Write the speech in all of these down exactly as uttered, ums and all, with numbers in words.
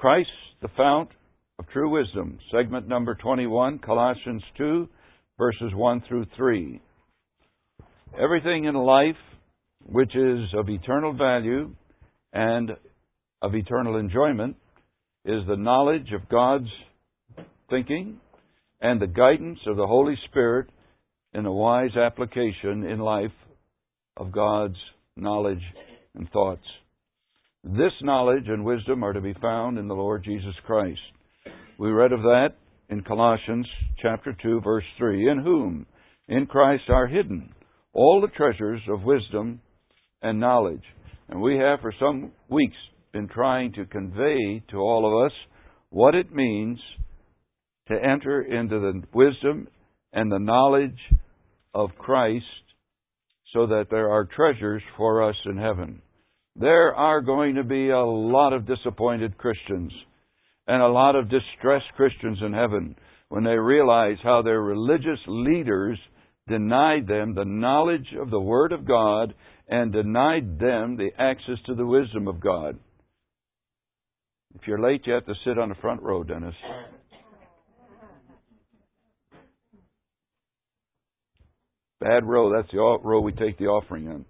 Christ, the fount of true wisdom. Segment number twenty-one, Colossians two, verses one through three. Everything in life which is of eternal value and of eternal enjoyment is the knowledge of God's thinking and the guidance of the Holy Spirit in a wise application in life of God's knowledge and thoughts. This knowledge and wisdom are to be found in the Lord Jesus Christ. We read of that in Colossians chapter two, verse three, in whom, in Christ, are hidden all the treasures of wisdom and knowledge. And we have for some weeks been trying to convey to all of us what it means to enter into the wisdom and the knowledge of Christ so that there are treasures for us in heaven. There are going to be a lot of disappointed Christians and a lot of distressed Christians in heaven when they realize how their religious leaders denied them the knowledge of the Word of God and denied them the access to the wisdom of God. If you're late, you have to sit on the front row, Dennis. Bad row, that's the row we take the offering in.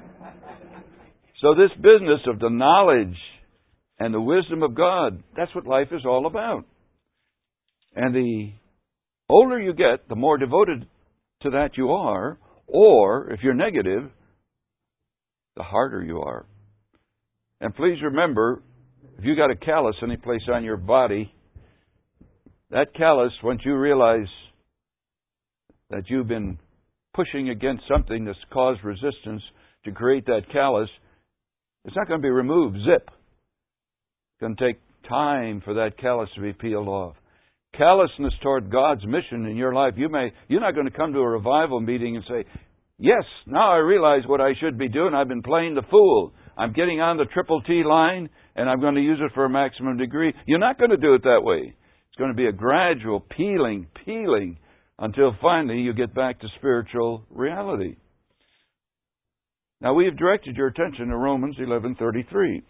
So this business of the knowledge and the wisdom of God, that's what life is all about. And the older you get, the more devoted to that you are, or if you're negative, the harder you are. And please remember, if you got a callus any place on your body, that callus, once you realize that you've been pushing against something that's caused resistance to create that callus, it's not going to be removed, zip. It's going to take time for that callus to be peeled off. Callousness toward God's mission in your life, you may, you're not going to come to a revival meeting and say, yes, now I realize what I should be doing. I've been playing the fool. I'm getting on the triple T line, and I'm going to use it for a maximum degree. You're not going to do it that way. It's going to be a gradual peeling, peeling, until finally you get back to spiritual reality. Now, we have directed your attention to Romans eleven thirty-three,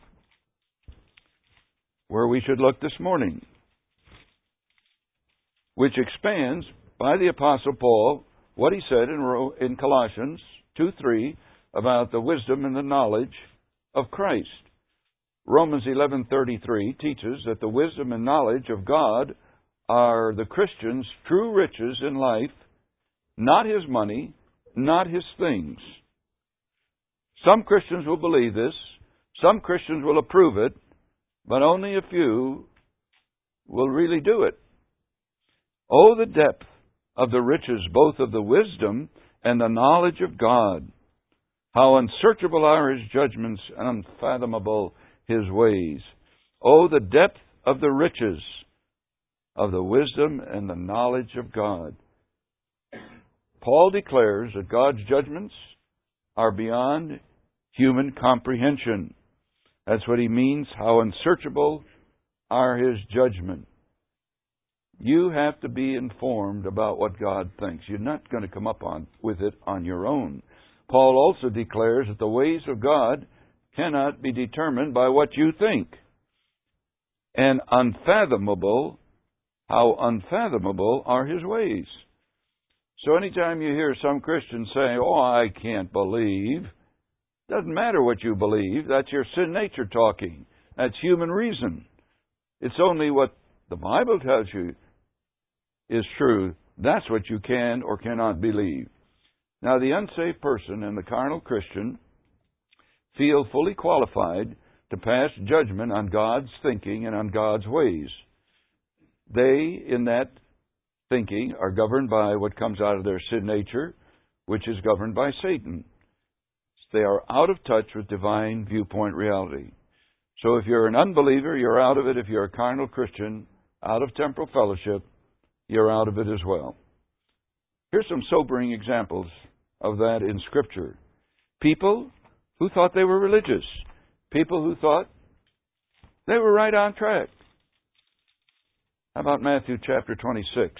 where we should look this morning, which expands by the Apostle Paul what he said in, in Colossians two three about the wisdom and the knowledge of Christ. Romans eleven thirty-three teaches that the wisdom and knowledge of God are the Christian's true riches in life, not his money, not his things. Some Christians will believe this, some Christians will approve it, but only a few will really do it. Oh, the depth of the riches, both of the wisdom and the knowledge of God. How unsearchable are His judgments and unfathomable His ways. Oh, the depth of the riches of the wisdom and the knowledge of God. Paul declares that God's judgments are beyond human comprehension. That's what he means, how unsearchable are His judgments. You have to be informed about what God thinks. You're not going to come up on, with it on your own. Paul also declares that the ways of God cannot be determined by what you think. And unfathomable, how unfathomable are His ways. So anytime you hear some Christian say, oh, I can't believe, doesn't matter what you believe. That's your sin nature talking. That's human reason. It's only what the Bible tells you is true. That's what you can or cannot believe. Now, the unsaved person and the carnal Christian feel fully qualified to pass judgment on God's thinking and on God's ways. They, in that thinking, are governed by what comes out of their sin nature, which is governed by Satan. They are out of touch with divine viewpoint reality. So if you're an unbeliever, you're out of it. If you're a carnal Christian, out of temporal fellowship, you're out of it as well. Here's some sobering examples of that in Scripture. People who thought they were religious. People who thought they were right on track. How about Matthew chapter twenty-six?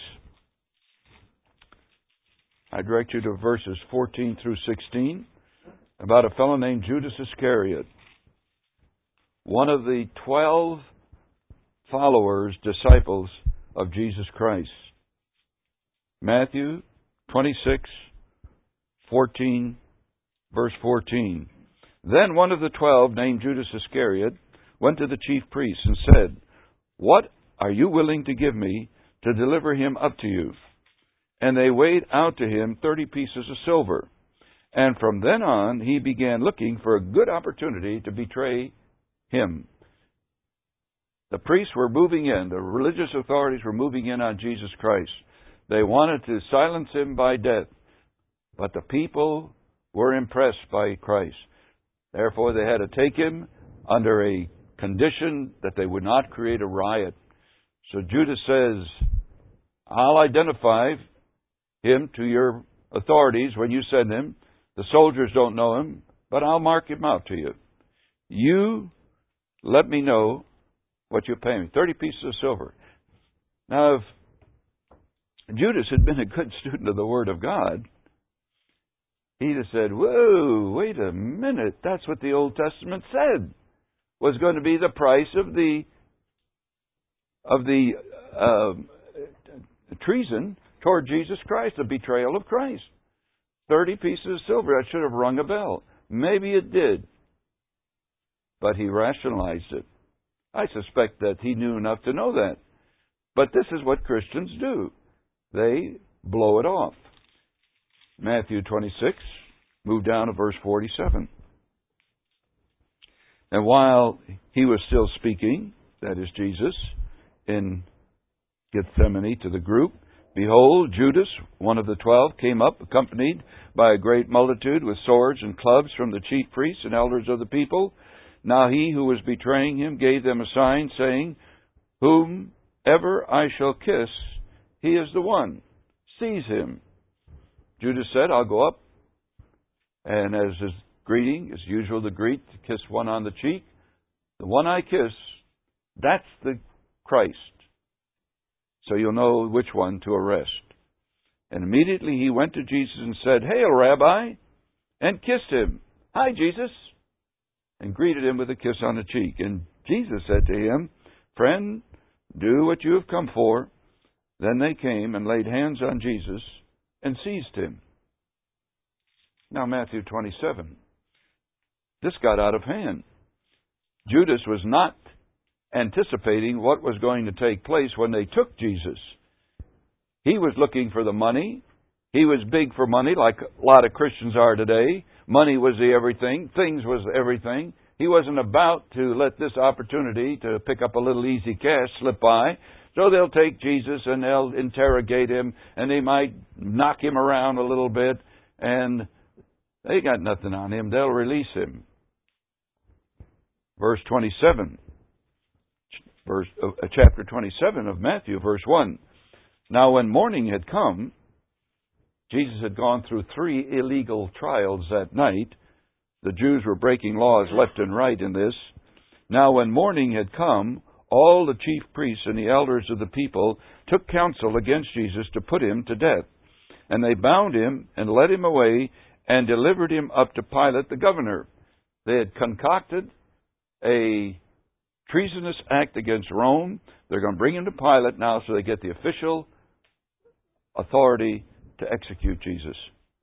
I direct you to verses fourteen through sixteen about a fellow named Judas Iscariot, one of the twelve followers, disciples of Jesus Christ. Matthew twenty-six, fourteen, verse fourteen. Then one of the twelve, named Judas Iscariot, went to the chief priests and said, "What are you willing to give me to deliver him up to you?" And they weighed out to him thirty pieces of silver. And from then on he began looking for a good opportunity to betray him. The priests were moving in, the religious authorities were moving in on Jesus Christ. They wanted to silence him by death, but the people were impressed by Christ. Therefore, they had to take him under a condition that they would not create a riot. So Judas says, "I'll identify him to your authorities when you send him. The soldiers don't know him, but I'll mark him out to you. You let me know what you pay me." thirty pieces of silver. Now, if Judas had been a good student of the Word of God, he'd have said, "Whoa, wait a minute. That's what the Old Testament said was going to be the price of the of the uh, treason toward Jesus Christ, the betrayal of Christ. Thirty pieces of silver, that should have rung a bell. Maybe it did. But he rationalized it. I suspect that he knew enough to know that. But this is what Christians do. They blow it off. Matthew twenty-six, move down to verse forty-seven. And while he was still speaking, that is Jesus, in Gethsemane to the group, behold, Judas, one of the twelve, came up, accompanied by a great multitude with swords and clubs from the chief priests and elders of the people. Now he who was betraying him gave them a sign, saying, "Whomever I shall kiss, he is the one. Seize him." Judas said, "I'll go up." And as his greeting, as usual to greet, to kiss one on the cheek. The one I kiss, that's the Christ. So you'll know which one to arrest. And immediately he went to Jesus and said, "Hail, Rabbi," and kissed him. "Hi, Jesus," and greeted him with a kiss on the cheek. And Jesus said to him, "Friend, do what you have come for." Then they came and laid hands on Jesus and seized him. Now Matthew twenty-seven. This got out of hand. Judas was not anticipating what was going to take place when they took Jesus. He was looking for the money. He was big for money, like a lot of Christians are today. Money was the everything. Things was everything. He wasn't about to let this opportunity to pick up a little easy cash slip by. So they'll take Jesus and they'll interrogate him, and they might knock him around a little bit, and they got nothing on him. They'll release him. Verse twenty-seven. Verse, uh, chapter twenty-seven of Matthew, verse one. Now when morning had come, Jesus had gone through three illegal trials that night. The Jews were breaking laws left and right in this. Now when morning had come, all the chief priests and the elders of the people took counsel against Jesus to put him to death. And they bound him and led him away and delivered him up to Pilate the governor. They had concocted a treasonous act against Rome. They're going to bring him to Pilate now so they get the official authority to execute Jesus.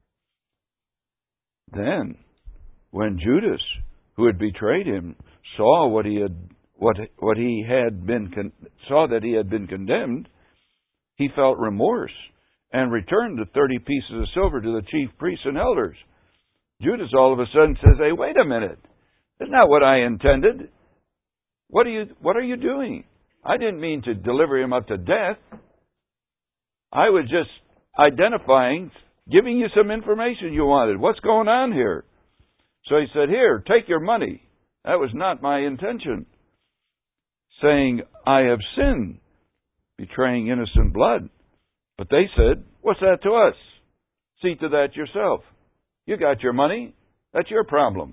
Then, when Judas, who had betrayed him, saw what he had what what he had been con- saw that he had been condemned, he felt remorse and returned the thirty pieces of silver to the chief priests and elders. Judas all of a sudden says, "Hey, wait a minute! That's not what I intended. What are you what are you doing? I didn't mean to deliver him up to death. I was just identifying, giving you some information you wanted. What's going on here?" So he said, "Here, take your money. That was not my intention." Saying, "I have sinned, betraying innocent blood." But they said, "What's that to us? See to that yourself. You got your money. That's your problem."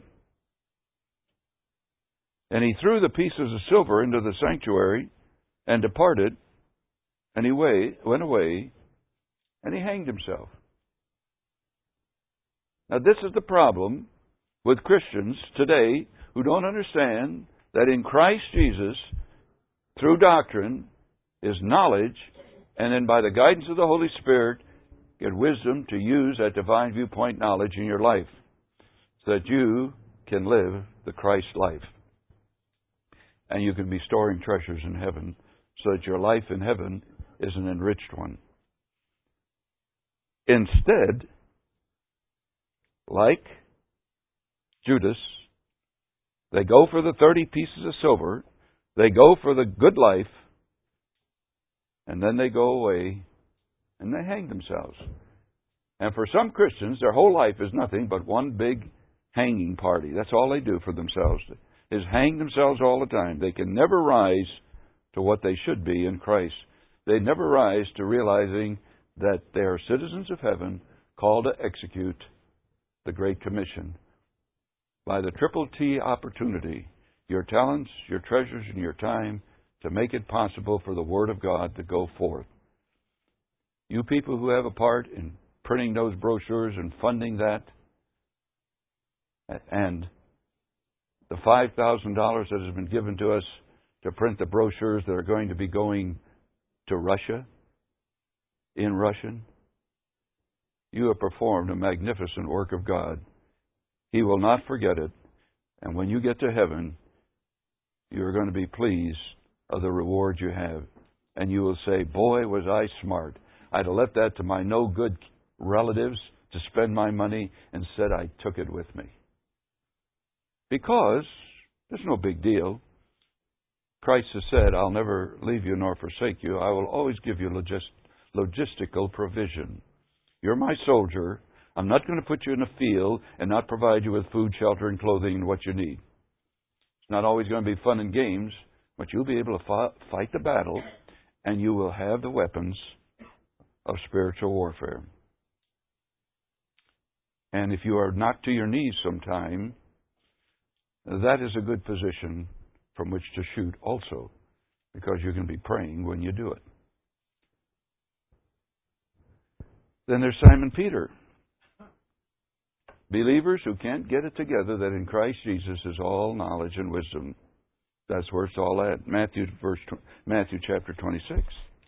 And he threw the pieces of silver into the sanctuary and departed, and he way, went away, and he hanged himself. Now this is the problem with Christians today who don't understand that in Christ Jesus, through doctrine is knowledge, and then by the guidance of the Holy Spirit, get wisdom to use that divine viewpoint knowledge in your life so that you can live the Christ life. And you can be storing treasures in heaven so that your life in heaven is an enriched one. Instead, like Judas, they go for the thirty pieces of silver, they go for the good life, and then they go away and they hang themselves. And for some Christians, their whole life is nothing but one big hanging party. That's all they do for themselves, is hang themselves all the time. They can never rise to what they should be in Christ. They never rise to realizing that they are citizens of heaven, called to execute the Great Commission. By the triple T opportunity, your talents, your treasures, and your time, to make it possible for the Word of God to go forth. You people who have a part in printing those brochures and funding that, and the five thousand dollars that has been given to us to print the brochures that are going to be going to Russia, in Russian, you have performed a magnificent work of God. He will not forget it. And when you get to heaven, you are going to be pleased of the reward you have. And you will say, boy, was I smart. I'd have left that to my no-good relatives to spend my money. Instead, I took it with me. Because there's no big deal. Christ has said, I'll never leave you nor forsake you. I will always give you logist- logistical provision. You're my soldier. I'm not going to put you in a field and not provide you with food, shelter, and clothing and what you need. It's not always going to be fun and games, but you'll be able to fi- fight the battle, and you will have the weapons of spiritual warfare. And if you are knocked to your knees sometime, that is a good position from which to shoot also, because you can be praying when you do it. Then there's Simon Peter. Believers who can't get it together that in Christ Jesus is all knowledge and wisdom. That's where it's all at. Matthew verse Matthew chapter twenty-six,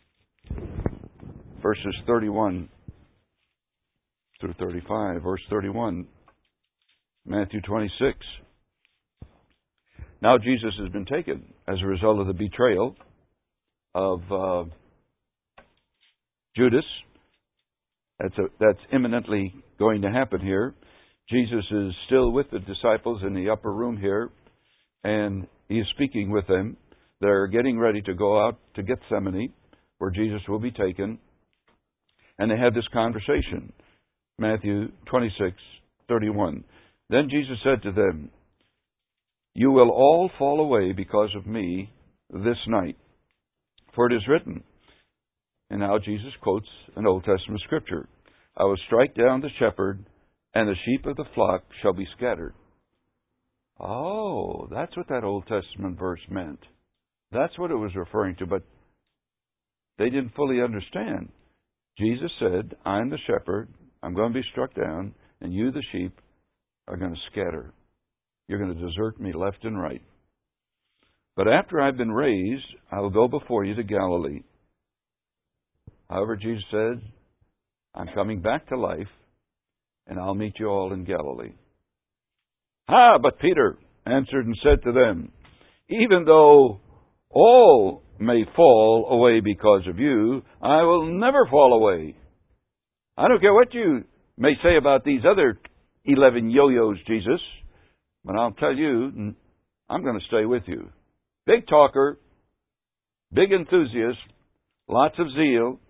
verses thirty-one through thirty-five. Verse thirty-one, Matthew twenty-six. Now Jesus has been taken as a result of the betrayal of uh, Judas. That's a, that's imminently going to happen here. Jesus is still with the disciples in the upper room here, and he is speaking with them. They're getting ready to go out to Gethsemane, where Jesus will be taken. And they have this conversation. Matthew twenty-six, thirty-one. Then Jesus said to them, you will all fall away because of me this night, for it is written. And now Jesus quotes an Old Testament scripture. I will strike down the shepherd, and the sheep of the flock shall be scattered. Oh, that's what that Old Testament verse meant. That's what it was referring to, but they didn't fully understand. Jesus said, I'm the shepherd, I'm going to be struck down, and you, the sheep, are going to scatter. You're going to desert me left and right. But after I've been raised, I will go before you to Galilee. However, Jesus said, I'm coming back to life, and I'll meet you all in Galilee. Ah, but Peter answered and said to them, even though all may fall away because of you, I will never fall away. I don't care what you may say about these other eleven yo-yos, Jesus, but I'll tell you, I'm going to stay with you. Big talker, big enthusiast, lots of zeal,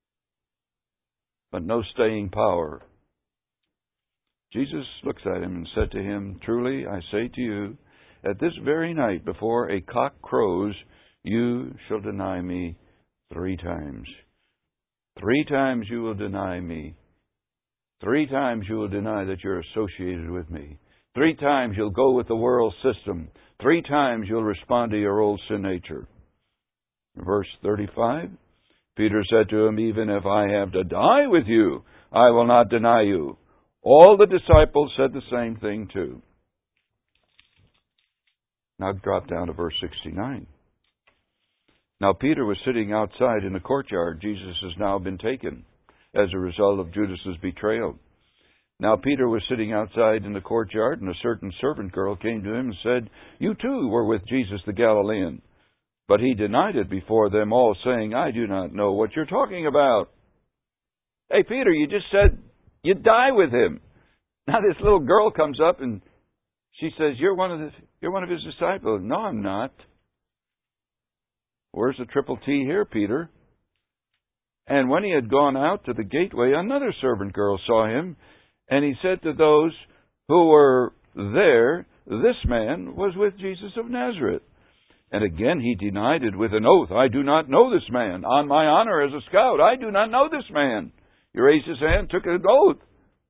but no staying power. Jesus looks at him and said to him, truly, I say to you, at this very night before a cock crows, you shall deny me three times. Three times you will deny me. Three times you will deny that you're associated with me. Three times you'll go with the world system. Three times you'll respond to your old sin nature. Verse thirty-five, Peter said to him, even if I have to die with you, I will not deny you. All the disciples said the same thing too. Now drop down to verse sixty-nine. Now Peter was sitting outside in the courtyard. Jesus has now been taken as a result of Judas's betrayal. Now Peter was sitting outside in the courtyard, and a certain servant girl came to him and said, "You too were with Jesus the Galilean." But he denied it before them all, saying, "I do not know what you're talking about." Hey, Peter, you just said you'd die with him. Now this little girl comes up and she says, "You're one of the, you're one of his disciples." "No, I'm not." "Where's the triple T here, Peter?" And when he had gone out to the gateway, another servant girl saw him, and he said to those who were there, "This man was with Jesus of Nazareth." And again he denied it with an oath, "I do not know this man. On my honor as a scout, I do not know this man." He raised his hand, took an oath.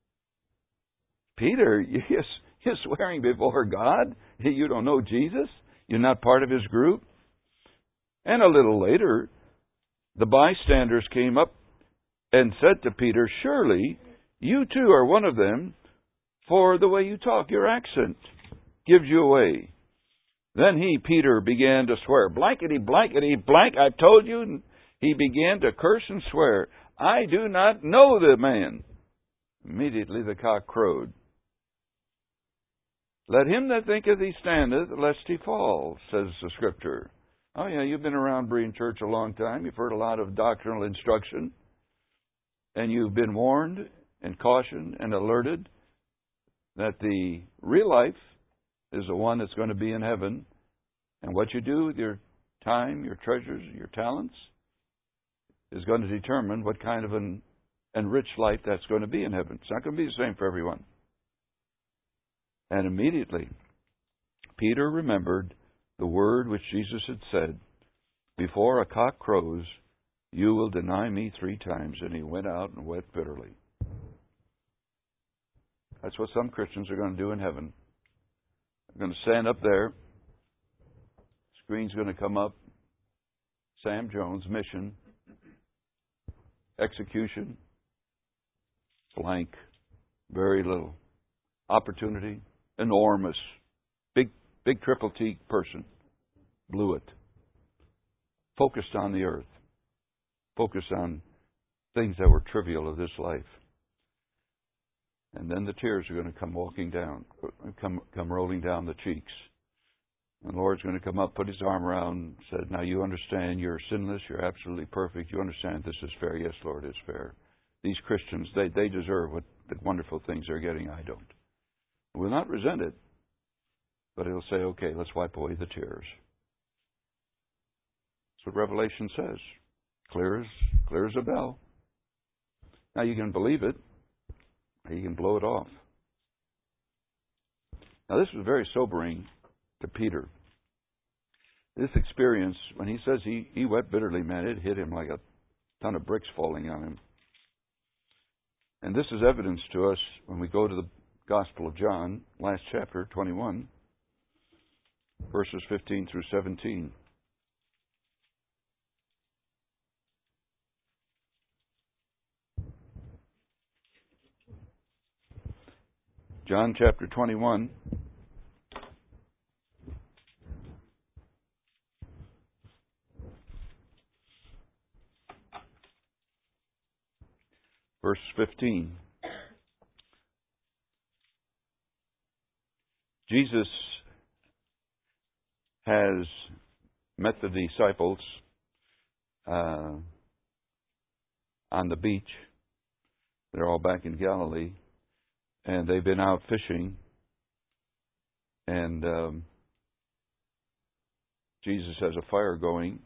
Peter, you're swearing before God? You don't know Jesus? You're not part of his group? And a little later, the bystanders came up and said to Peter, "Surely you too are one of them, for the way you talk, your accent gives you away." Then he, Peter, began to swear, "Blankety, blankety, blank, I've told you." And he began to curse and swear, "I do not know the man." Immediately the cock crowed. "Let him that thinketh he standeth, lest he fall," says the Scripture. Oh yeah, you've been around Berean Church a long time. You've heard a lot of doctrinal instruction. And you've been warned and cautioned and alerted that the real life is the one that's going to be in heaven. And what you do with your time, your treasures, your talents is going to determine what kind of an enriched life that's going to be in heaven. It's not going to be the same for everyone. And immediately, Peter remembered the word which Jesus had said, "Before a cock crows, you will deny me three times." And he went out and wept bitterly. That's what some Christians are going to do in heaven. They're going to stand up there. Screen's going to come up. Sam Jones, mission, execution, blank, very little. Opportunity, enormous. Big, big triple T person. Blew it. Focused on the earth. Focused on things that were trivial of this life. And then the tears are going to come walking down, come come rolling down the cheeks. And the Lord's going to come up, put his arm around, and said, "Now you understand you're sinless, you're absolutely perfect. You understand this is fair." "Yes, Lord, it's fair." These Christians, they, they deserve what the wonderful things they're getting. I don't. We'll not resent it, but he'll say, "Okay, let's wipe away the tears." That's what Revelation says. Clear as, clear as a bell. Now you can believe it, or you can blow it off. Now this was very sobering to Peter. This experience, when he says he, he wept bitterly, man, it hit him like a ton of bricks falling on him. And this is evidence to us when we go to the Gospel of John, last chapter, twenty-one, verses fifteen through seventeen. John chapter twenty-one, verse fifteen. Jesus has met the disciples uh, on the beach. They're all back in Galilee, and they've been out fishing. And um, Jesus has a fire going,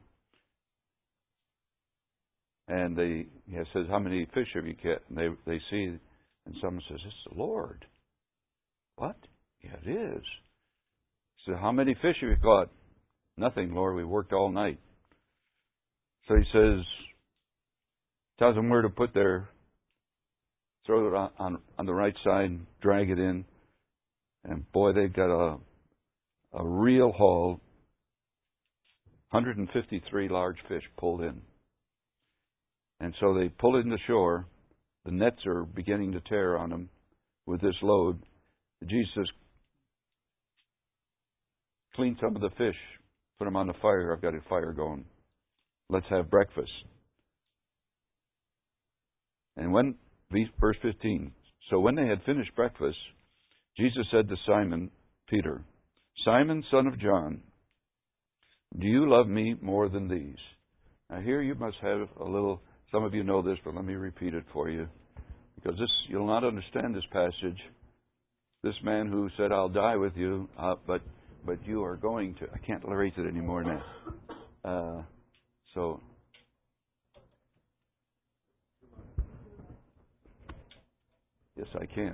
and they he says, "How many fish have you caught?" And they they see, and someone says, "It's the Lord." "What?" "Yeah, it is." He said, "How many fish have you caught?" "Nothing, Lord. We worked all night." So he says, tells them where to put their, throw it on, on, on the right side, drag it in. And boy, they've got a, a real haul. one hundred fifty-three large fish pulled in. And so they pull it in the shore. The nets are beginning to tear on them with this load. Jesus says, "Clean some of the fish, put them on the fire. I've got a fire going." let's have breakfast. And when, verse fifteen, so when they had finished breakfast, Jesus said to Simon Peter, Simon, son of John, do you love me more than these? Now here you must have a little, some of you know this, but let me repeat it for you. Because this, you'll not understand this passage. This man who said, I'll die with you, uh, but but you are going to, I can't erase it anymore now. Uh, so, yes, I can.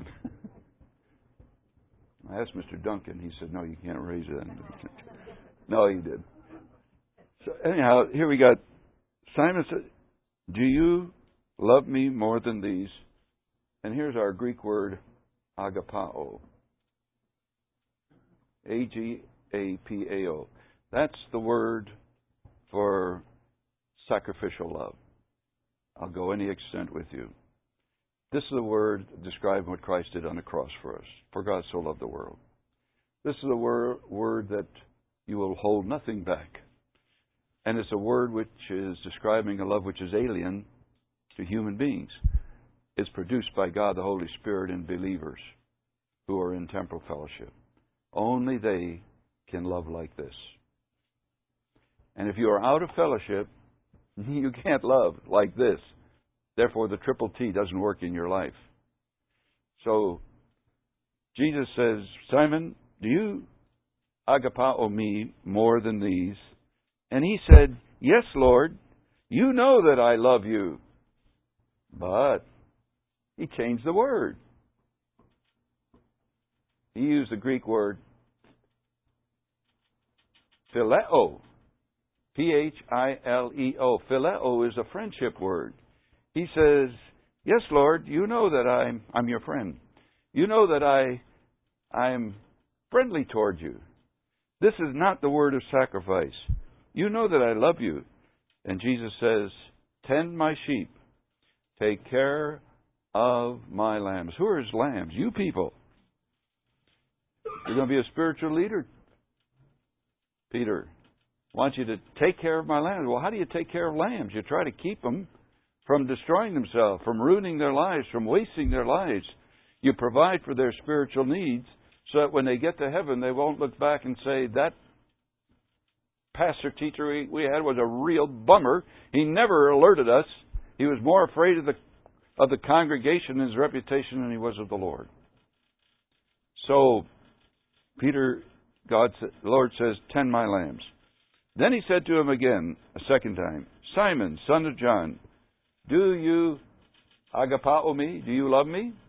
I asked Mister Duncan. He said, no, you can't erase it. No, he did. So anyhow, here we got, Simon said, do you love me more than these? And here's our Greek word, agapao. A G A P A O. That's the word for sacrificial love. I'll go any extent with you. This is the word describing what Christ did on the cross for us. For God so loved the world. This is a word, word that you will hold nothing back. And it's a word which is describing a love which is alien to human beings. It's produced by God the Holy Spirit in believers who are in temporal fellowship. Only they can love like this. And if you are out of fellowship, you can't love like this. Therefore, the triple T doesn't work in your life. So, Jesus says, Simon, do you agapao me more than these? And he said, yes, Lord, you know that I love you. But he changed the word. He used the Greek word phileo. P H I L E O. Phileo is a friendship word. He says, yes, Lord, you know that I'm I'm your friend. You know that I I'm friendly toward you. This is not the word of sacrifice. You know that I love you. And Jesus says, tend my sheep. Take care of my lambs. Who are his lambs? You people. You're going to be a spiritual leader, Peter. I want you to take care of my lambs. Well, how do you take care of lambs? You try to keep them from destroying themselves, from ruining their lives, from wasting their lives. You provide for their spiritual needs so that when they get to heaven, they won't look back and say, that pastor teacher we, we had was a real bummer. He never alerted us. He was more afraid of the of the congregation and his reputation than he was of the Lord. So, Peter, God, the Lord says, tend my lambs. Then he said to him again, a second time, Simon, son of John, do you agapao me? Do you love me?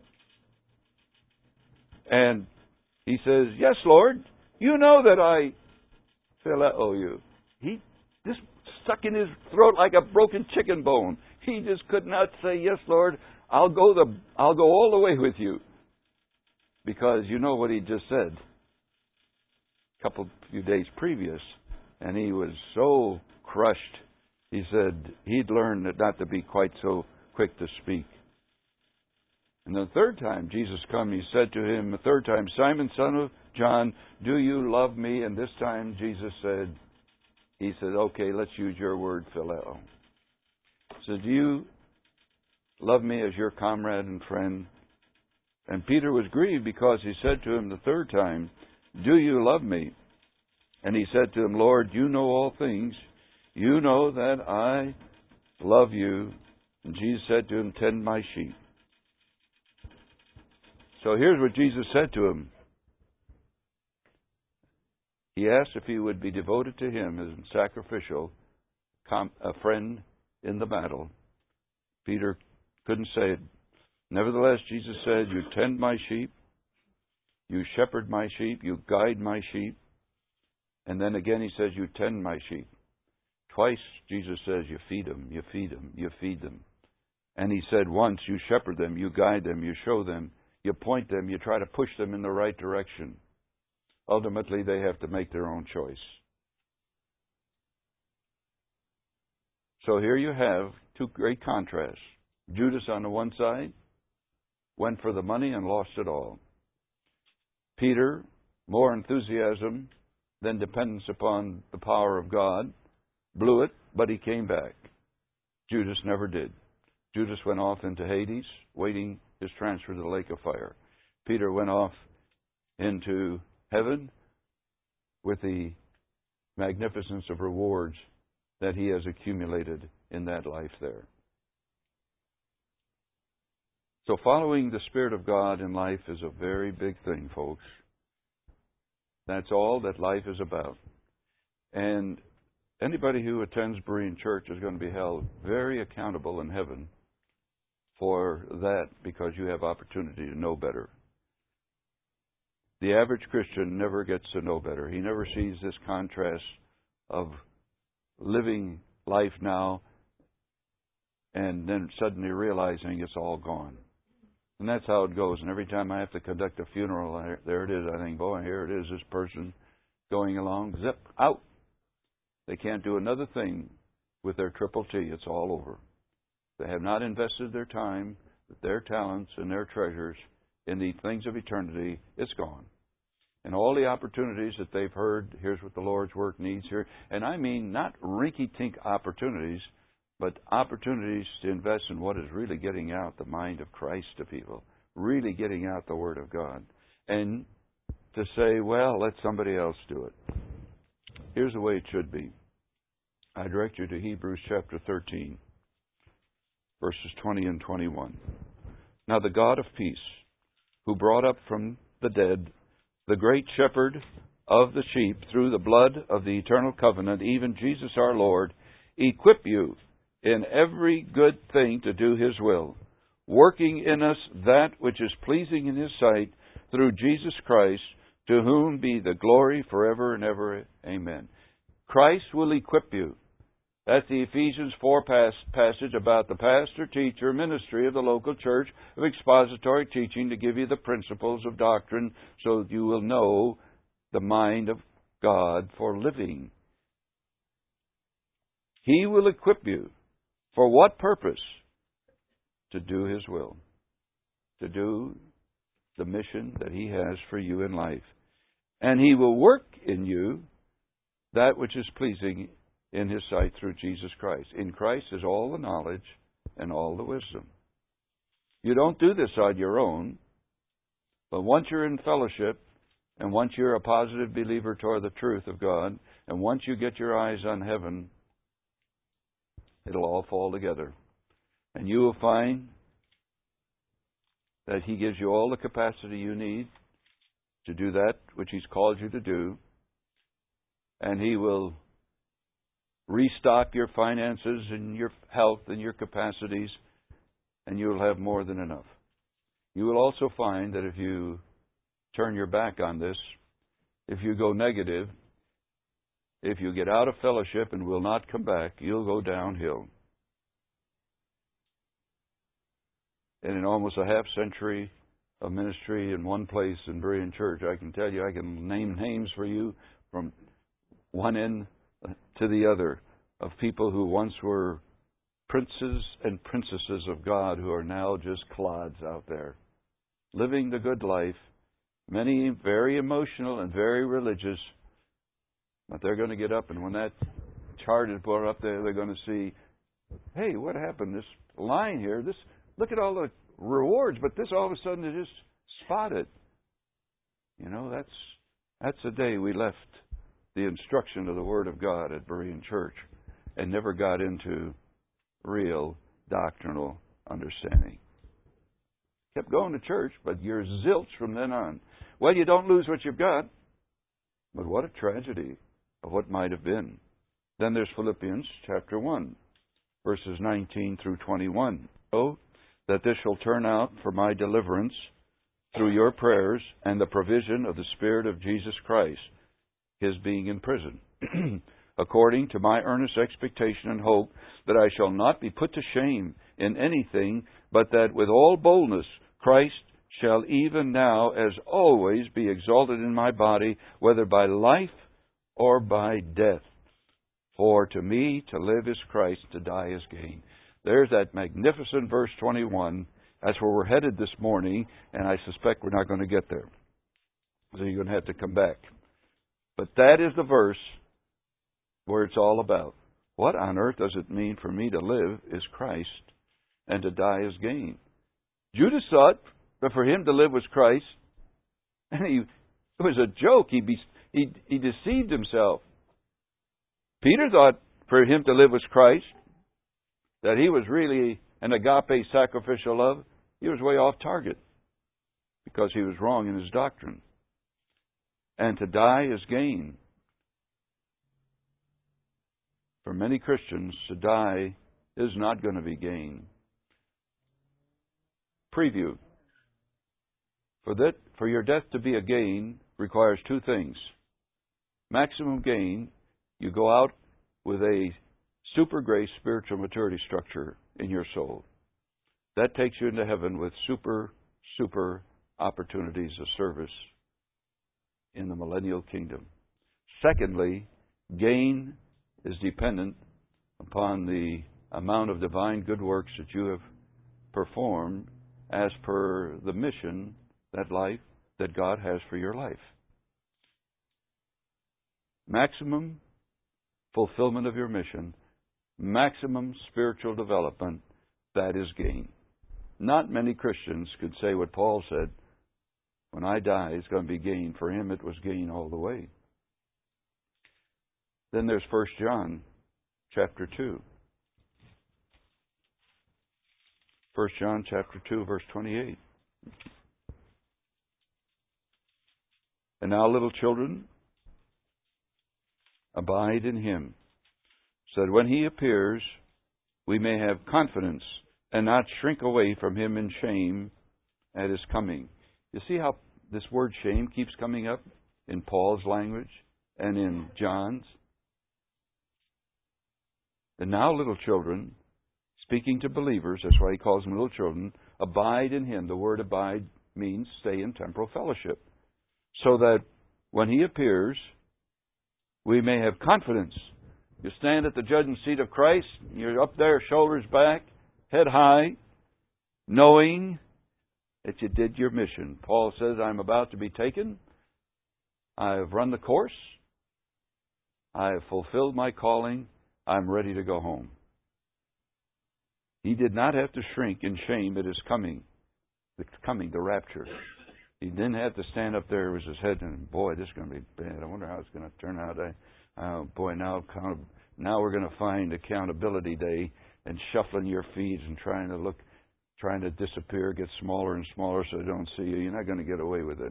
And he says, yes, Lord, you know that I phileo you. He just stuck in his throat like a broken chicken bone. He just could not say, yes, Lord, I'll go the I'll go all the way with you. Because you know what he just said a couple few days previous, and he was so crushed. He said he'd learned not to be quite so quick to speak. And the third time Jesus come, he said to him, the third time, Simon, son of John, do you love me? And this time Jesus said, he said, okay, let's use your word, phileo. So do you love me as your comrade and friend? And Peter was grieved because he said to him the third time, do you love me? And he said to him, Lord, you know all things. You know that I love you. And Jesus said to him, tend my sheep. So here's what Jesus said to him. He asked if he would be devoted to him as sacrificial, a friend in the battle. Peter couldn't say it. Nevertheless, Jesus said, you tend my sheep, you shepherd my sheep, you guide my sheep. And then again he says, you tend my sheep. Twice Jesus says, you feed them, you feed them, you feed them. And he said once, you shepherd them, you guide them, you show them, you point them, you try to push them in the right direction. Ultimately, they have to make their own choice. So here you have two great contrasts. Judas on the one side went for the money and lost it all. Peter, more enthusiasm than dependence upon the power of God, blew it, but he came back. Judas never did. Judas went off into Hades, waiting his transfer to the lake of fire. Peter went off into heaven with the magnificence of rewards that he has accumulated in that life there. So following the Spirit of God in life is a very big thing, folks. That's all that life is about. And anybody who attends Berean Church is going to be held very accountable in heaven for that, because you have opportunity to know better. The average Christian never gets to know better. He never sees this contrast of living life now and then suddenly realizing it's all gone. And that's how it goes. And every time I have to conduct a funeral, there it is. I think, boy, here it is, this person going along, zip, out. They can't do another thing with their triple T. It's all over. They have not invested their time, their talents, and their treasures in the things of eternity. It's gone. And all the opportunities that they've heard, here's what the Lord's work needs here. And I mean not rinky-tink opportunities, but opportunities to invest in what is really getting out the mind of Christ to people, really getting out the Word of God. And to say, well, let somebody else do it. Here's the way it should be. I direct you to Hebrews chapter thirteen, verses twenty and twenty-one. Now the God of peace, who brought up from the dead the great shepherd of the sheep through the blood of the eternal covenant, even Jesus our Lord, equip you in every good thing to do His will, working in us that which is pleasing in His sight, through Jesus Christ, to whom be the glory forever and ever. Amen. Christ will equip you. That's the Ephesians four pas- passage about the pastor, teacher, ministry of the local church of expository teaching to give you the principles of doctrine so that you will know the mind of God for living. He will equip you. For what purpose? To do His will. To do the mission that He has for you in life. And He will work in you that which is pleasing in His sight through Jesus Christ. In Christ is all the knowledge and all the wisdom. You don't do this on your own, but once you're in fellowship, and once you're a positive believer toward the truth of God, and once you get your eyes on heaven, it'll all fall together. And you will find that He gives you all the capacity you need to do that which He's called you to do. And He will restock your finances and your health and your capacities, and you will have more than enough. You will also find that if you turn your back on this, if you go negative, if you get out of fellowship and will not come back, you'll go downhill. And in almost a half century of ministry in one place in Berean Church, I can tell you, I can name names for you from one end to the other of people who once were princes and princesses of God who are now just clods out there, living the good life, many very emotional and very religious, but they're going to get up, and when that chart is brought up there, they're going to see, hey, what happened? This line here, this look at all the rewards, but this all of a sudden is just spotted. You know, that's that's the day we left the instruction of the Word of God at Berean Church and never got into real doctrinal understanding. Kept going to church, but you're zilch from then on. Well, you don't lose what you've got, but what a tragedy of what might have been. Then there's Philippians chapter one, verses nineteen through twenty-one. Oh, that this shall turn out for my deliverance through your prayers and the provision of the Spirit of Jesus Christ, His being in prison, according to my earnest expectation and hope that I shall not be put to shame in anything, but that with all boldness Christ shall even now, as always, be exalted in my body, whether by life or by death. For to me to live is Christ, to die is gain. There's that magnificent verse twenty-one. That's where we're headed this morning, and I suspect we're not going to get there. So you're going to have to come back. But that is the verse where it's all about. What on earth does it mean for me to live is Christ and to die is gain? Judas thought that for him to live was Christ, and he, it was a joke. He, be, he, he deceived himself. Peter thought for him to live was Christ, that he was really an agape sacrificial love. He was way off target because he was wrong in his doctrine. And to die is gain. For many Christians, to die is not going to be gain. Preview. For that, for your death to be a gain requires two things. Maximum gain, you go out with a super grace spiritual maturity structure in your soul. That takes you into heaven with super, super opportunities of service in the millennial kingdom. Secondly, gain is dependent upon the amount of divine good works that you have performed as per the mission, that life, that God has for your life. Maximum fulfillment of your mission, maximum spiritual development, that is gain. Not many Christians could say what Paul said, when I die, it's going to be gain. For him, it was gain all the way. Then there's First John chapter two. First John chapter two, verse twenty-eight. And now, little children, abide in him, so that when he appears, we may have confidence and not shrink away from him in shame at his coming. You see how this word shame keeps coming up in Paul's language and in John's? And now, little children, speaking to believers, that's why he calls them little children, abide in him. The word abide means stay in temporal fellowship. So that when he appears, we may have confidence. You stand at the judgment seat of Christ, you're up there, shoulders back, head high, knowing that you did your mission. Paul says, I'm about to be taken. I have run the course. I have fulfilled my calling. I'm ready to go home. He did not have to shrink in shame at his coming, the coming, the rapture. He didn't have to stand up there with his head and, boy, this is going to be bad. I wonder how it's going to turn out. I, oh, boy, now, now we're going to find accountability day and shuffling your feet and trying to look, trying to disappear, get smaller and smaller so they don't see you. You're not going to get away with it.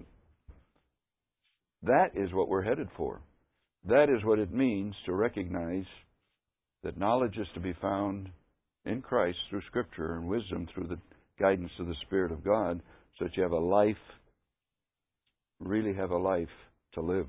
That is what we're headed for. That is what it means to recognize that knowledge is to be found in Christ through Scripture and wisdom through the guidance of the Spirit of God, so that you have a life, really have a life to live.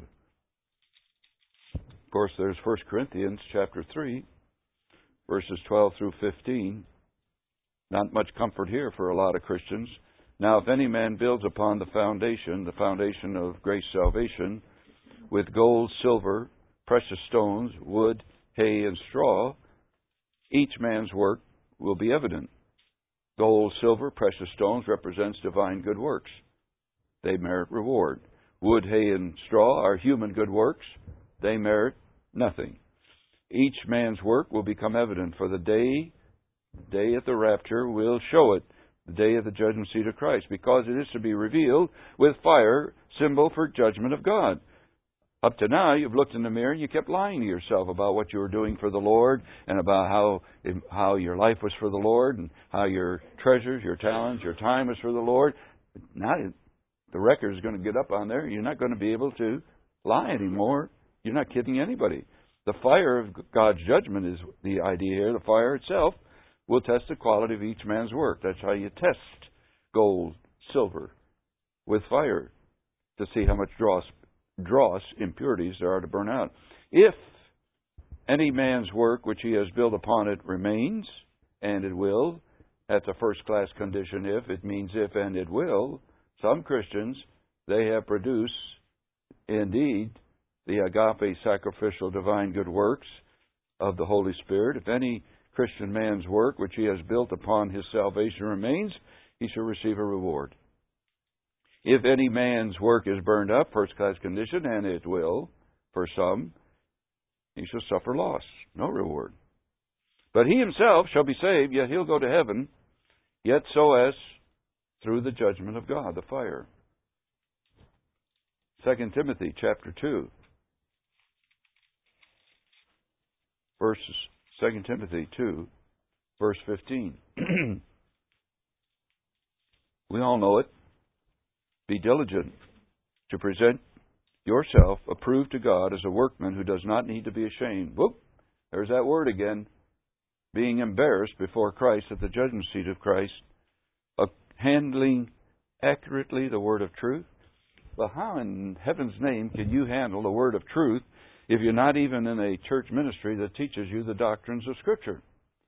Of course, there's First Corinthians chapter three, verses twelve through fifteen. Not much comfort here for a lot of Christians. Now, if any man builds upon the foundation, the foundation of grace salvation, with gold, silver, precious stones, wood, hay, and straw, each man's work will be evident. Gold, silver, precious stones represents divine good works. They merit reward. Wood, hay, and straw are human good works. They merit nothing. Each man's work will become evident, for the day, day at the rapture will show it, the day of the judgment seat of Christ, because it is to be revealed with fire, symbol for judgment of God. Up to now, you've looked in the mirror and you kept lying to yourself about what you were doing for the Lord and about how how your life was for the Lord and how your treasures, your talents, your time was for the Lord. Now the record is going to get up on there. You're not going to be able to lie anymore. You're not kidding anybody. The fire of God's judgment is the idea here. The fire itself will test the quality of each man's work. That's how you test gold, silver with fire to see how much dross dross, impurities there are to burn out. If any man's work which he has built upon it remains, and it will, that's a first-class condition if, it means if and it will. Some Christians, they have produced, indeed, the agape sacrificial divine good works of the Holy Spirit. If any Christian man's work which he has built upon his salvation remains, he shall receive a reward. If any man's work is burned up, first-class condition, and it will, for some, he shall suffer loss, no reward. But he himself shall be saved, yet he'll go to heaven, yet so as through the judgment of God, the fire. Second Timothy chapter two. Verses Second Timothy two, verse fifteen. We all know it. Be diligent to present yourself approved to God as a workman who does not need to be ashamed. Whoop! There's that word again. Being embarrassed before Christ at the judgment seat of Christ, uh, handling accurately the word of truth. Well, how in heaven's name can you handle the word of truth if you're not even in a church ministry that teaches you the doctrines of Scripture?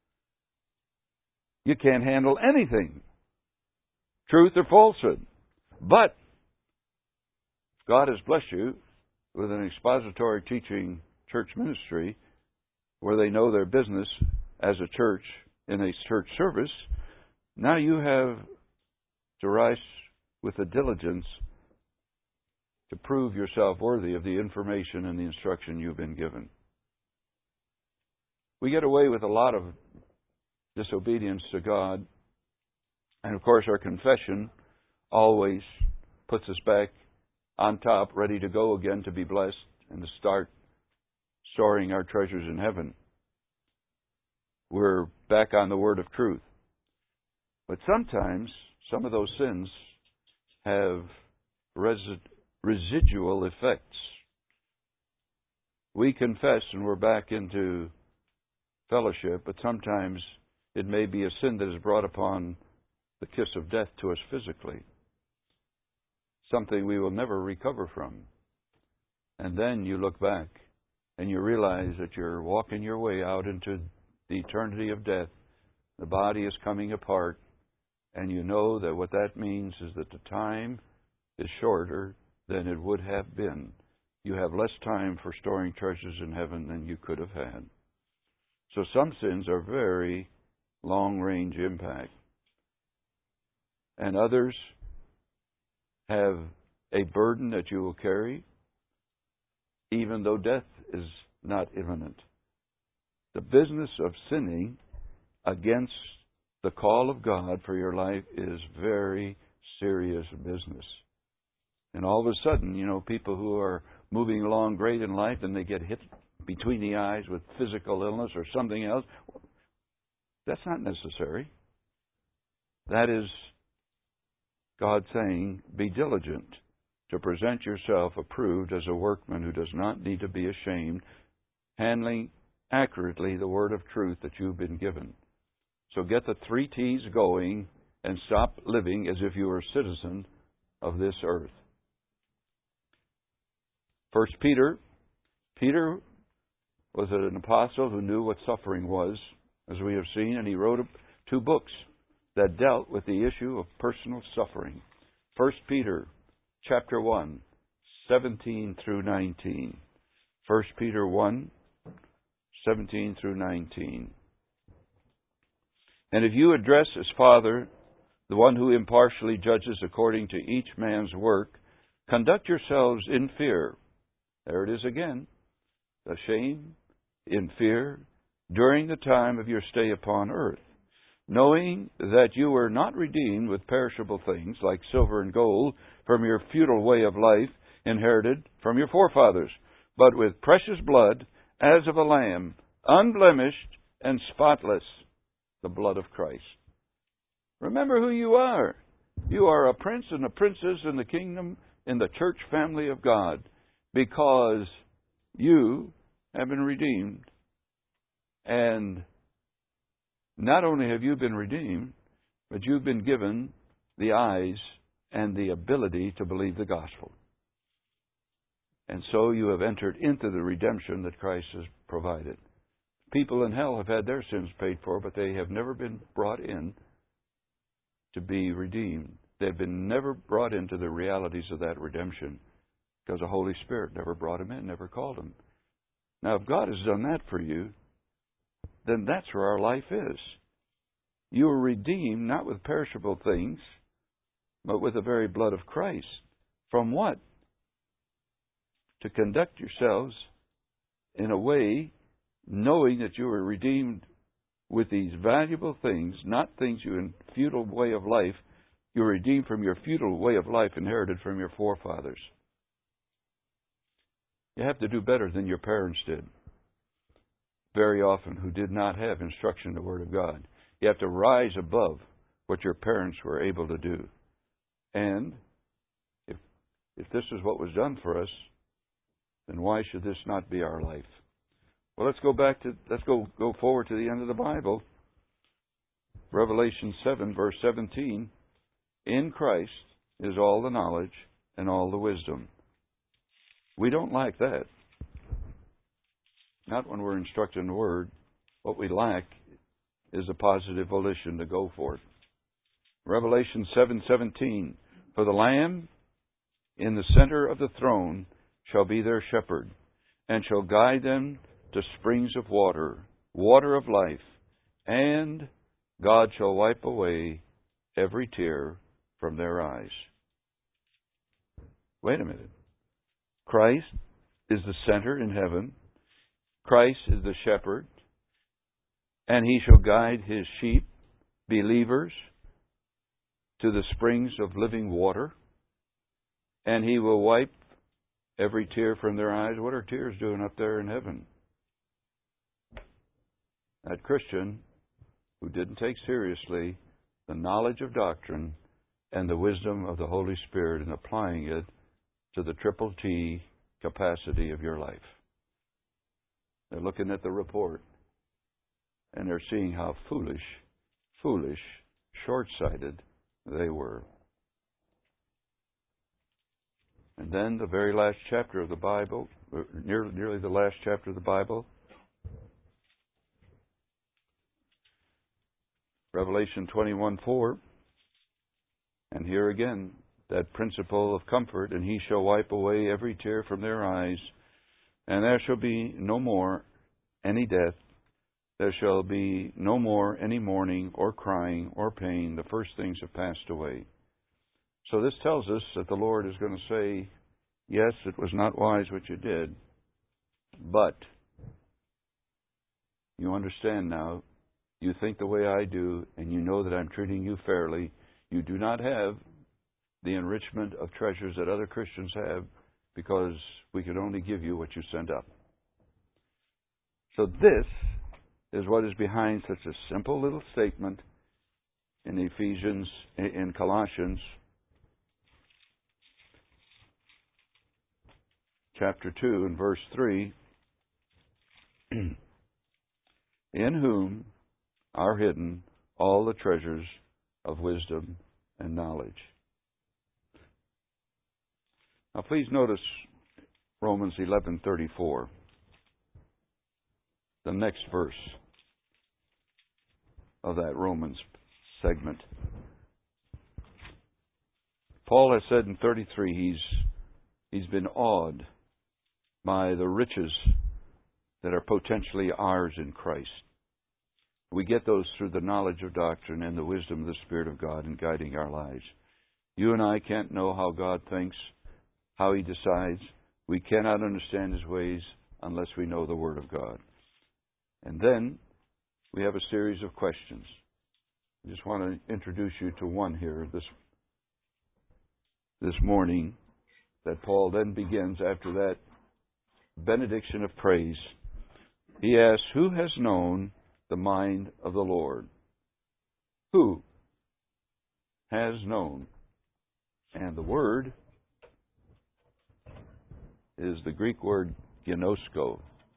You can't handle anything, truth or falsehood. But God has blessed you with an expository teaching church ministry where they know their business as a church in a church service. Now you have to rise with the diligence to prove yourself worthy of the information and the instruction you've been given. We get away with a lot of disobedience to God. And of course our confession always puts us back on top, ready to go again to be blessed and to start storing our treasures in heaven. We're back on the word of truth. But sometimes some of those sins have resi- residual effects. We confess and we're back into fellowship, but sometimes it may be a sin that has brought upon the kiss of death to us physically. Something we will never recover from. And then you look back and you realize that you're walking your way out into the eternity of death. The body is coming apart, and you know that what that means is that the time is shorter than it would have been. You have less time for storing treasures in heaven than you could have had. So some sins are very long-range impact. And others have a burden that you will carry, even though death is not imminent. The business of sinning against the call of God for your life is very serious business. And all of a sudden, you know, people who are moving along great in life and they get hit between the eyes with physical illness or something else, that's not necessary. That is God saying, be diligent to present yourself approved as a workman who does not need to be ashamed, handling accurately the word of truth that you've been given. So get the three T's going and stop living as if you were a citizen of this earth. First Peter. Peter was an apostle who knew what suffering was, as we have seen, and he wrote two books that dealt with the issue of personal suffering. First Peter chapter one, seventeen through nineteen. First Peter one, seventeen through nineteen. And if you address as Father the one who impartially judges according to each man's work, conduct yourselves in fear. There it is again. The shame, in fear, during the time of your stay upon earth, knowing that you were not redeemed with perishable things like silver and gold from your futile way of life inherited from your forefathers, but with precious blood as of a lamb, unblemished and spotless, the blood of Christ. Remember who you are. You are a prince and a princess in the kingdom, in the church family of God, because you have been redeemed. And not only have you been redeemed, but you've been given the eyes and the ability to believe the gospel. And so you have entered into the redemption that Christ has provided. People in hell have had their sins paid for, but they have never been brought in to be redeemed. They've been never brought into the realities of that redemption because the Holy Spirit never brought them in, never called them. Now, if God has done that for you, then that's where our life is. You are redeemed not with perishable things, but with the very blood of Christ. From what? To conduct yourselves in a way knowing that you are redeemed with these valuable things, not things you in futile way of life, you're redeemed from your futile way of life inherited from your forefathers. You have to do better than your parents did, very often, who did not have instruction in the Word of God. You have to rise above what your parents were able to do. And if if this is what was done for us, then why should this not be our life? Well, let's go back to let's go go forward to the end of the Bible. Revelation seven, verse seventeen. In Christ is all the knowledge and all the wisdom. We don't like that. Not when we're instructed in the Word. What we lack is a positive volition to go for it. Revelation seven seventeen. For the Lamb in the center of the throne shall be their shepherd, and shall guide them to springs of water, water of life, and God shall wipe away every tear from their eyes. Wait a minute. Christ is the center in heaven. Christ is the shepherd. And he shall guide his sheep, believers, to the springs of living water. And he will wipe every tear from their eyes. What are tears doing up there in heaven? That Christian who didn't take seriously the knowledge of doctrine and the wisdom of the Holy Spirit in applying it to the triple T capacity of your life. They're looking at the report and they're seeing how foolish, foolish, short-sighted they were. And then the very last chapter of the Bible, nearly, nearly the last chapter of the Bible, Revelation twenty-one four. And here again, that principle of comfort, and he shall wipe away every tear from their eyes, and there shall be no more any death, there shall be no more any mourning or crying or pain, the first things have passed away. So this tells us that the Lord is going to say, yes, it was not wise what you did, but you understand now, you think the way I do, and you know that I'm treating you fairly. You do not have the enrichment of treasures that other Christians have because we can only give you what you send up. So this is what is behind such a simple little statement in Ephesians, in Colossians chapter two and verse three. In whom are hidden all the treasures of wisdom and knowledge. Now please notice Romans eleven thirty-four, the next verse of that Romans segment. Paul has said in thirty-three he's he's been awed by the riches that are potentially ours in Christ. We get those through the knowledge of doctrine and the wisdom of the Spirit of God in guiding our lives. You and I can't know how God thinks, how He decides. We cannot understand His ways unless we know the Word of God. And then we have a series of questions. I just want to introduce you to one here this, this morning that Paul then begins after that benediction of praise. He asks, who has known the mind of the Lord? Who has known? And the word is the Greek word ginosko.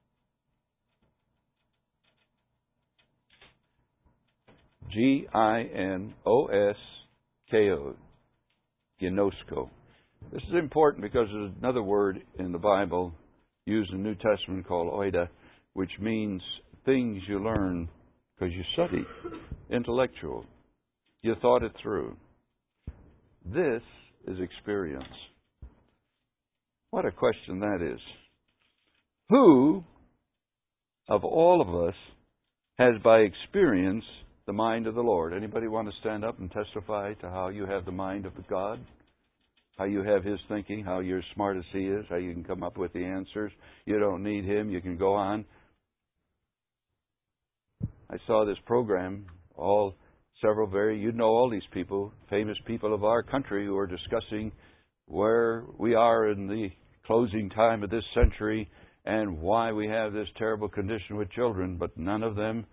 G I N O S K O. Ginosko. This is important because there's another word in the Bible used in the New Testament called oida, which means things you learn because you study, intellectual. You thought it through. This is experience. What a question that is. Who of all of us has by experience the mind of the Lord? Anybody want to stand up and testify to how you have the mind of God? How you have His thinking, how you're as smart as He is, how you can come up with the answers. You don't need Him, you can go on. I saw this program, all several very, you know all these people, famous people of our country who are discussing where we are in the closing time of this century and why we have this terrible condition with children, but none of them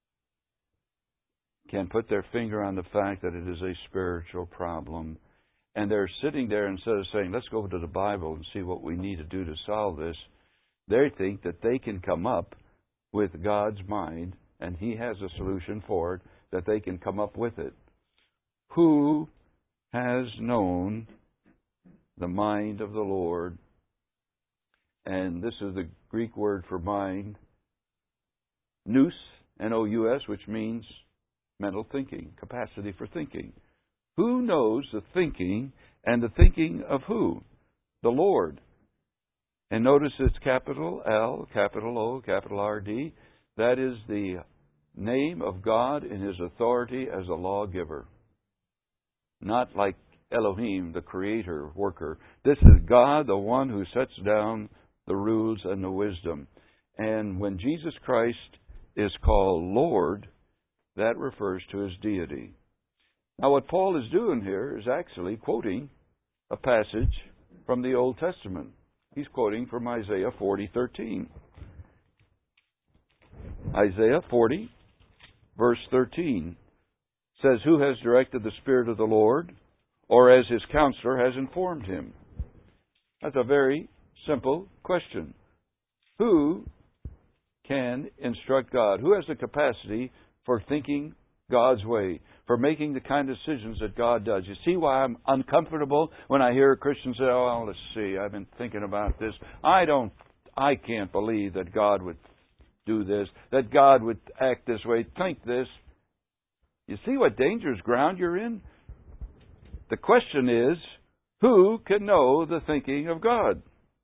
can put their finger on the fact that it is a spiritual problem. And they're sitting there, instead of saying, let's go to the Bible and see what we need to do to solve this, they think that they can come up with God's mind, and He has a solution for it, that they can come up with it. Who has known the mind of the Lord? And this is the Greek word for mind, nous, N O U S, which means mental thinking, capacity for thinking. Who knows the thinking, and the thinking of who? The Lord. And notice it's capital L, capital O, capital R D. That is the name of God in His authority as a lawgiver. Not like Elohim, the creator, worker. This is God, the one who sets down the rules and the wisdom. And when Jesus Christ is called Lord, that refers to His deity. Now what Paul is doing here is actually quoting a passage from the Old Testament. He's quoting from Isaiah forty thirteen. Isaiah forty, verse thirteen says, who has directed the Spirit of the Lord, or as His counselor has informed Him? That's a very simple question. Who can instruct God? Who has the capacity for thinking God's way, for making the kind of decisions that God does? You see why I'm uncomfortable when I hear a Christian say, oh, let's see, I've been thinking about this. I don't, I can't believe that God would do this, that God would act this way, think this. You see what dangerous ground you're in? The question is, who can know the thinking of God?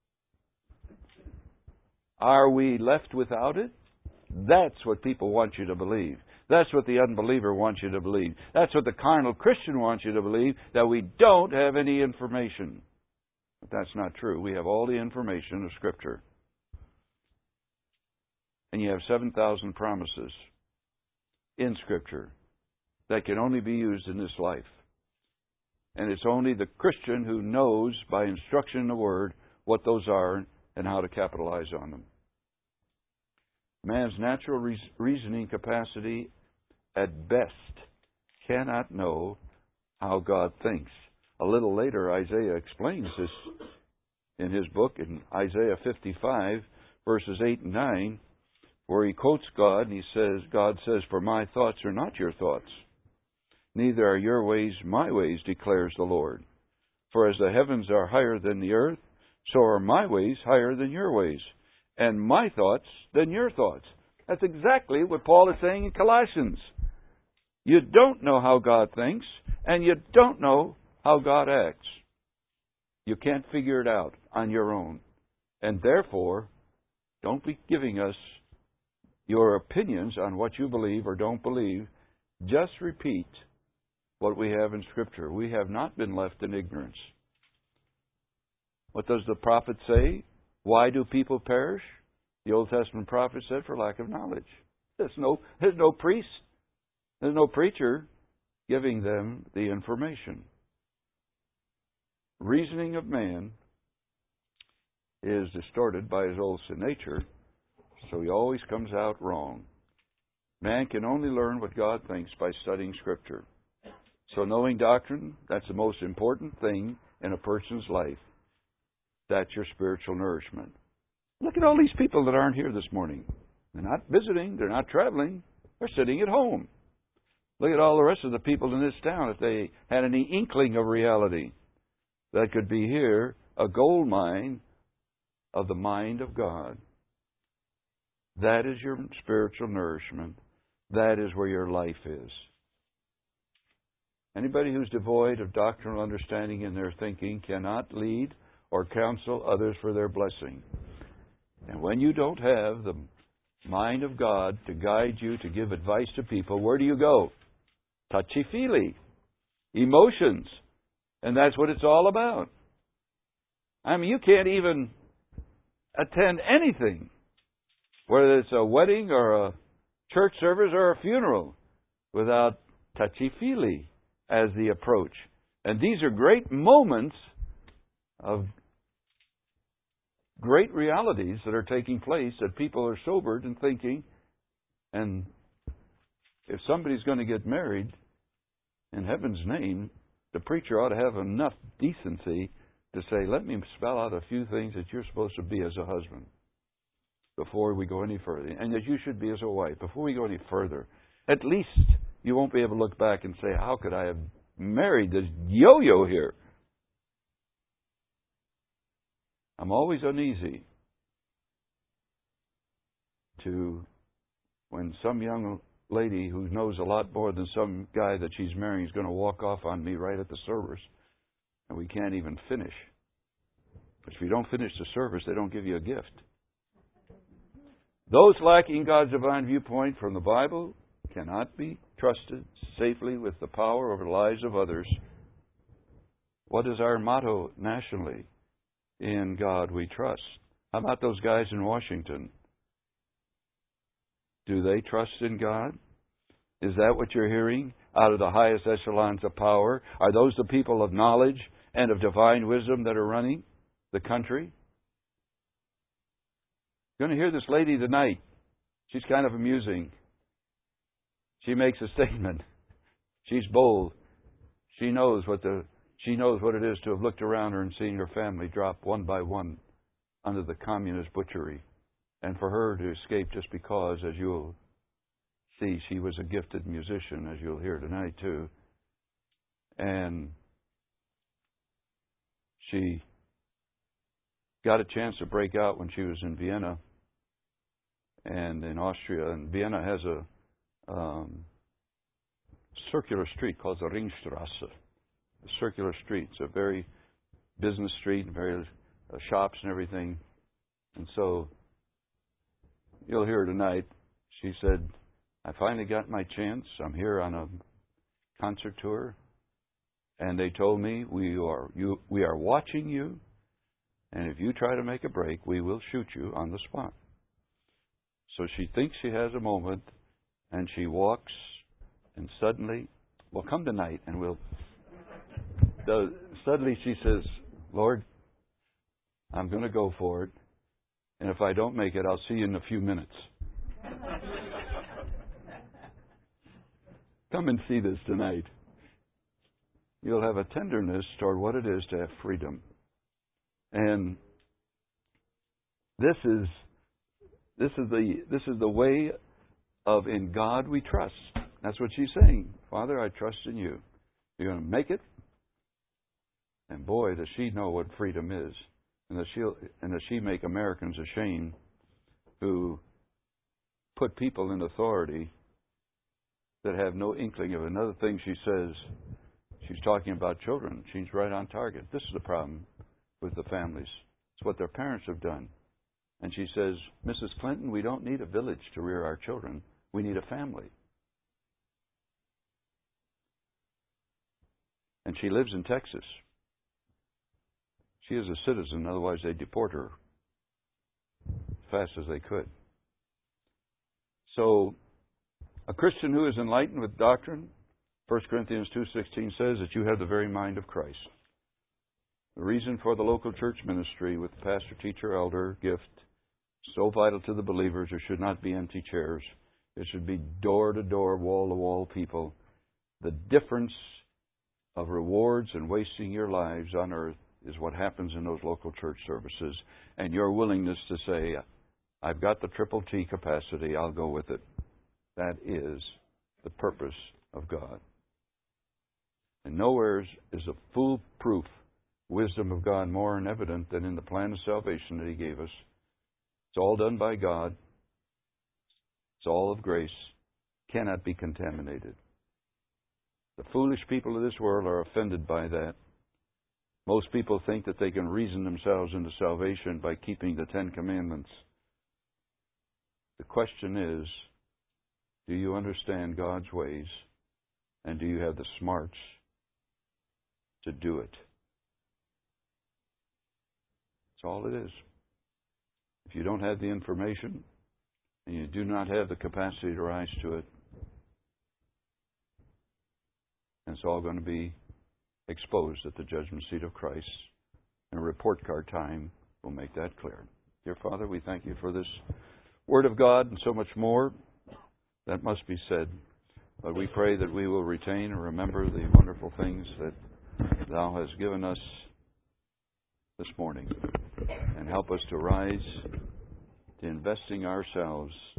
Are we left without it? That's what people want you to believe. That's what the unbeliever wants you to believe. That's what the carnal Christian wants you to believe, that we don't have any information. But that's not true. We have all the information of Scripture. And you have seven thousand promises in Scripture that can only be used in this life. And it's only the Christian who knows by instruction in the Word what those are and how to capitalize on them. Man's natural reasoning capacity, at best, cannot know how God thinks. A little later, Isaiah explains this in his book, in Isaiah fifty-five, verses eight and nine, where he quotes God, and he says, God says, for my thoughts are not your thoughts, neither are your ways my ways, declares the Lord. For as the heavens are higher than the earth, so are my ways higher than your ways, and my thoughts than your thoughts. That's exactly what Paul is saying in Colossians. You don't know how God thinks, and you don't know how God acts. You can't figure it out on your own. And therefore, don't be giving us your opinions on what you believe or don't believe. Just repeat what we have in Scripture. We have not been left in ignorance. What does the prophet say? Why do people perish? The Old Testament prophet said, for lack of knowledge. There's no, there's no priest, there's no preacher giving them the information. Reasoning of man is distorted by his old sin nature, so he always comes out wrong. Man can only learn what God thinks by studying Scripture. So knowing doctrine, that's the most important thing in a person's life. That's your spiritual nourishment. Look at all these people that aren't here this morning. They're not visiting. They're not traveling. They're sitting at home. Look at all the rest of the people in this town. If they had any inkling of reality, that could be here, a gold mine of the mind of God. That is your spiritual nourishment. That is where your life is. Anybody who's devoid of doctrinal understanding in their thinking cannot lead or counsel others for their blessing. And when you don't have the mind of God to guide you, to give advice to people, where do you go? Touchy-feely. Emotions. And that's what it's all about. I mean, you can't even attend anything, whether it's a wedding or a church service or a funeral without touchy-feely as the approach. And these are great moments of great realities that are taking place, that people are sobered and thinking. And if somebody's going to get married, in heaven's name, the preacher ought to have enough decency to say, let me spell out a few things that you're supposed to be as a husband before we go any further, and that you should be as a wife before we go any further. At least you won't be able to look back and say, how could I have married this yo-yo here? I'm always uneasy to when some young lady who knows a lot more than some guy that she's marrying is going to walk off on me right at the service, and we can't even finish. But if you don't finish the service, they don't give you a gift. Those lacking God's divine viewpoint from the Bible cannot be trusted safely with the power over the lives of others. What is our motto nationally? In God we trust. How about those guys in Washington? Do they trust in God? Is that what you're hearing out of the highest echelons of power? Are those the people of knowledge and of divine wisdom that are running the country? You're going to hear this lady tonight. She's kind of amusing. She makes a statement. She's bold. She knows what the she knows what it is to have looked around her and seen her family drop one by one under the communist butchery, and for her to escape just because, as you'll see, she was a gifted musician, as you'll hear tonight too, and she got a chance to break out when she was in Vienna and in Austria. And Vienna has a um, circular street called the Ringstrasse. A circular street. It's a very business street, very uh, shops and everything. And so you'll hear her tonight. She said, I finally got my chance. I'm here on a concert tour. And they told me, we are you we are watching you. And if you try to make a break, we will shoot you on the spot. So she thinks she has a moment, and she walks, and suddenly, well, come tonight, and we'll... The, suddenly she says, Lord, I'm going to go for it, and if I don't make it, I'll see you in a few minutes. Come and see this tonight. You'll have a tenderness toward what it is to have freedom. And this is this is the this is the way of in God we trust. That's what she's saying. Father, I trust in you. You're going to make it. And boy, does she know what freedom is. And does she and does she make Americans ashamed who put people in authority that have no inkling of it. Another thing she says, she's talking about children. She's right on target. This is the problem with the families. It's what their parents have done. And she says, Missus Clinton, we don't need a village to rear our children. We need a family. And she lives in Texas. She is a citizen, otherwise they'd deport her as fast as they could. So, a Christian who is enlightened with doctrine, First Corinthians two sixteen says that you have the very mind of Christ. The reason for the local church ministry with pastor, teacher, elder, gift, so vital to the believers, there should not be empty chairs. It should be door-to-door, wall-to-wall people. The difference of rewards and wasting your lives on earth is what happens in those local church services. And your willingness to say, I've got the triple T capacity, I'll go with it. That is the purpose of God. And nowhere is a foolproof wisdom of God more evident than in the plan of salvation that He gave us. It's all done by God. It's all of grace. Cannot be contaminated. The foolish people of this world are offended by that. Most people think that they can reason themselves into salvation by keeping the Ten Commandments. The question is, do you understand God's ways? And do you have the smarts to do it? That's all it is. If you don't have the information, and you do not have the capacity to rise to it, and it's all going to be exposed at the judgment seat of Christ. And a report card time will make that clear. Dear Father, we thank you for this Word of God and so much more that must be said. But we pray that we will retain and remember the wonderful things that Thou hast given us this morning, and help us to rise to investing ourselves